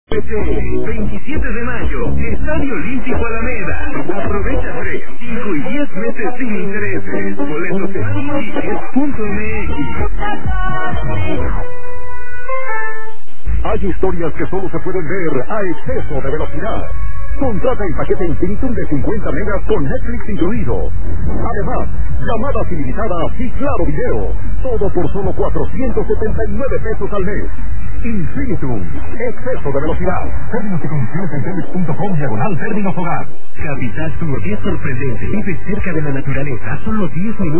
27 de mayo, Estadio Olímpico Alameda. Aprovecha 3, 5 y 10 meses sin intereses. Boletos en tickets.mx. Hay historias que solo se pueden ver a exceso de velocidad. Contrata el paquete Infinitum de 50 megas con Netflix incluido. Además, llamadas ilimitadas y claro video. Todo por solo 479 pesos al mes. Infinitum, exceso de velocidad. Términos y condiciones en telmex.com/términos hogar. Capital Sur es sorprendente. Vive cerca de la naturaleza. Solo 10 minutos.